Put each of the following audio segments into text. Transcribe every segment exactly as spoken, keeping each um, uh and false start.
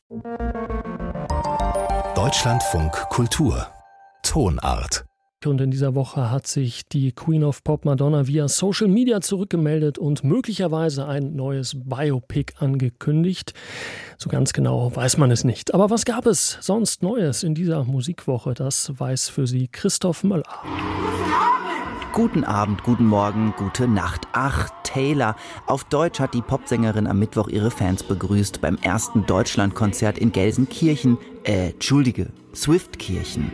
Deutschlandfunk Kultur Tonart. Und in dieser Woche hat sich die Queen of Pop Madonna via Social Media zurückgemeldet und möglicherweise ein neues Biopic angekündigt. So ganz genau weiß man es nicht. Aber was gab es sonst Neues in dieser Musikwoche? Das weiß für Sie Christoph Möller. Guten Abend, guten Morgen, gute Nacht. Ach, Taylor. Auf Deutsch hat die Popsängerin am Mittwoch ihre Fans begrüßt beim ersten Deutschlandkonzert in Gelsenkirchen. Äh, Entschuldige, Swiftkirchen.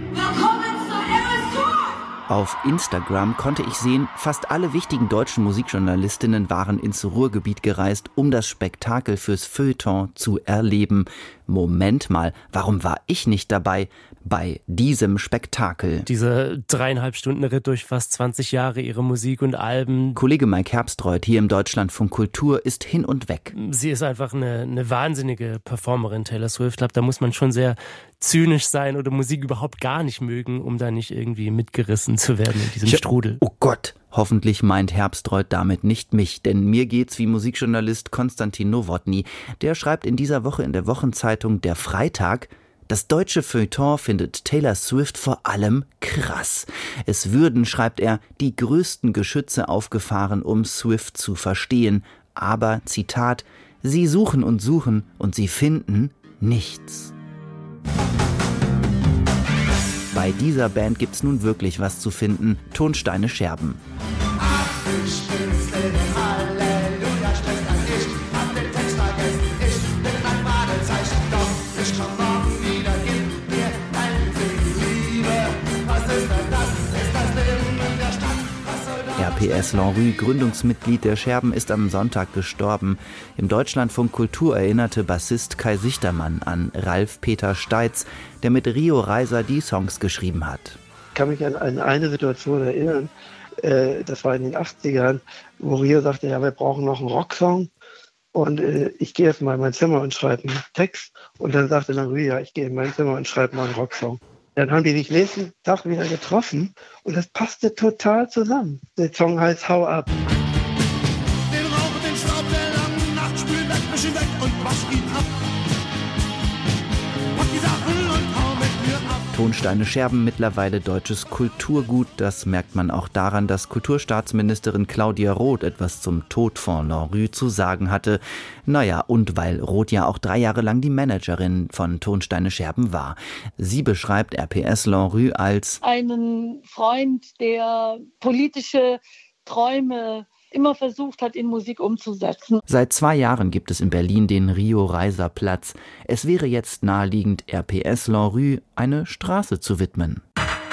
Auf Instagram konnte ich sehen, fast alle wichtigen deutschen Musikjournalistinnen waren ins Ruhrgebiet gereist, um das Spektakel fürs Feuilleton zu erleben. Moment mal, warum war ich nicht dabei bei diesem Spektakel? Diese dreieinhalb Stunden Ritt durch fast zwanzig Jahre, ihre Musik und Alben. Kollege Mike Herbstreuth hier im Deutschlandfunk Kultur ist hin und weg. Sie ist einfach eine, eine wahnsinnige Performerin, Taylor Swift. Ich glaube, da muss man schon sehr zynisch sein oder Musik überhaupt gar nicht mögen, um da nicht irgendwie mitgerissen zu werden in diesem ich, Strudel. Oh Gott, hoffentlich meint Herbstreuth damit nicht mich, denn mir geht's wie Musikjournalist Konstantin Nowotny. Der schreibt in dieser Woche in der Wochenzeitung Der Freitag: Das deutsche Feuilleton findet Taylor Swift vor allem krass. Es würden, schreibt er, die größten Geschütze aufgefahren, um Swift zu verstehen. Aber, Zitat, sie suchen und suchen und sie finden nichts. Bei dieser Band gibt's nun wirklich was zu finden. Tonsteine Scherben. Ach, ich bin's, den Halleluja, steckt an ich, hab den Text vergessen, ich bin ein Badezeichen, doch ich komm morgen wieder, gib mir ein Liebe. Was ist denn das? Ist das Leben in der Stadt? Was soll das? R P S Lanrue, Gründungsmitglied der Scherben, ist am Sonntag gestorben. Im Deutschlandfunk Kultur erinnerte Bassist Kai Sichtermann an Ralf Peter Steitz, der mit Rio Reiser die Songs geschrieben hat. Ich kann mich an, an eine Situation erinnern, äh, das war in den achtzigern, wo Rio sagte, ja, wir brauchen noch einen Rocksong. Und äh, ich gehe jetzt mal in mein Zimmer und schreibe einen Text. Und dann sagte dann Rio, ja, ich gehe in mein Zimmer und schreibe mal einen Rocksong. Dann haben die sich nächsten Tag wieder getroffen und das passte total zusammen. Der Song heißt Hau ab. Den Rauch und den Staub der langen Nacht, spül weg, misch ihn weg und wasch ihn ab. Pack die Sachen und hau mit mir ab. Tonsteine Scherben, mittlerweile deutsches Kulturgut. Das merkt man auch daran, dass Kulturstaatsministerin Claudia Roth etwas zum Tod von Lanrue zu sagen hatte. Naja, und weil Roth ja auch drei Jahre lang die Managerin von Tonsteine Scherben war. Sie beschreibt R P S Lanrue als einen Freund, der politische Träume immer versucht hat, in Musik umzusetzen. Seit zwei Jahren gibt es in Berlin den Rio Reiser Platz. Es wäre jetzt naheliegend, R P S Lanrue eine Straße zu widmen.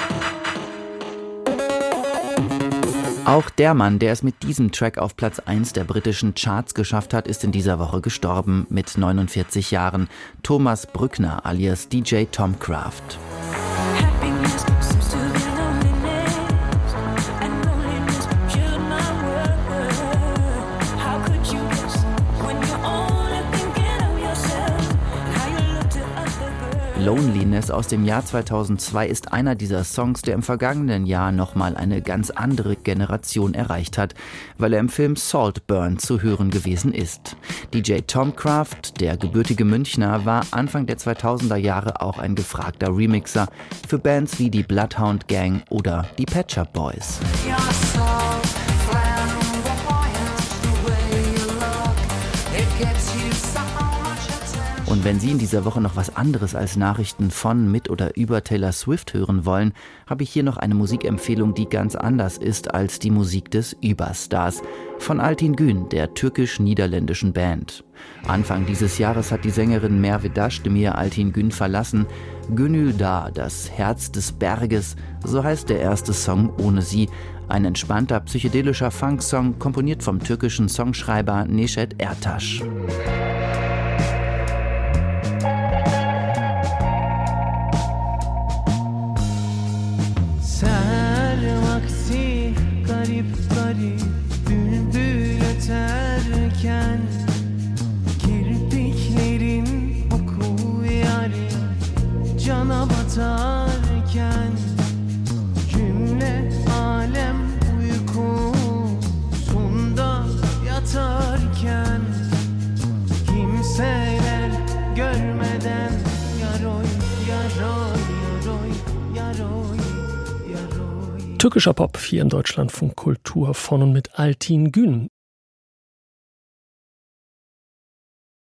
Auch der Mann, der es mit diesem Track auf Platz eins der britischen Charts geschafft hat, ist in dieser Woche gestorben, mit neunundvierzig Jahren. Thomas Brückner alias D J Tomcraft. Loneliness aus dem Jahr zweitausendzwei ist einer dieser Songs, der im vergangenen Jahr nochmal eine ganz andere Generation erreicht hat, weil er im Film Saltburn zu hören gewesen ist. D J Tomcraft, der gebürtige Münchner, war Anfang der zweitausender Jahre auch ein gefragter Remixer für Bands wie die Bloodhound Gang oder die Pet Shop Boys. Und wenn Sie in dieser Woche noch was anderes als Nachrichten von, mit oder über Taylor Swift hören wollen, habe ich hier noch eine Musikempfehlung, die ganz anders ist als die Musik des Überstars. Von Altin Gün, der türkisch-niederländischen Band. Anfang dieses Jahres hat die Sängerin Merve Daşdemir Altin Gün verlassen. Gönül Dağı, das Herz des Berges, so heißt der erste Song ohne sie. Ein entspannter, psychedelischer Funk-Song, komponiert vom türkischen Songschreiber Neşet Ertaş. batarken cümle alem uykusunda yatarken Türkischer Pop hier im Deutschlandfunk Kultur von und mit Altin Gün.